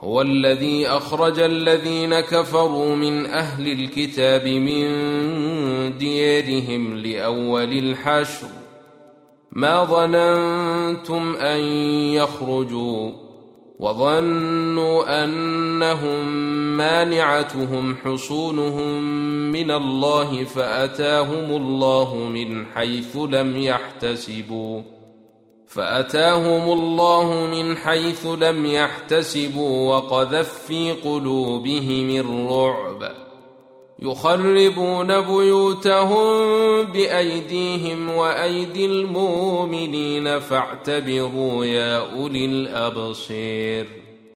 هو الذي أخرج الذين كفروا من أهل الكتاب من ديارهم لأول الحشر ما ظننتم أن يخرجوا وظنوا أنهم مانعتهم حصونهم من الله فأتاهم الله من حيث لم يحتسبوا وقذف في قلوبهم الرعب يخربون بيوتهم بأيديهم وأيدي المؤمنين فاعتبروا يا أولي الأبصير.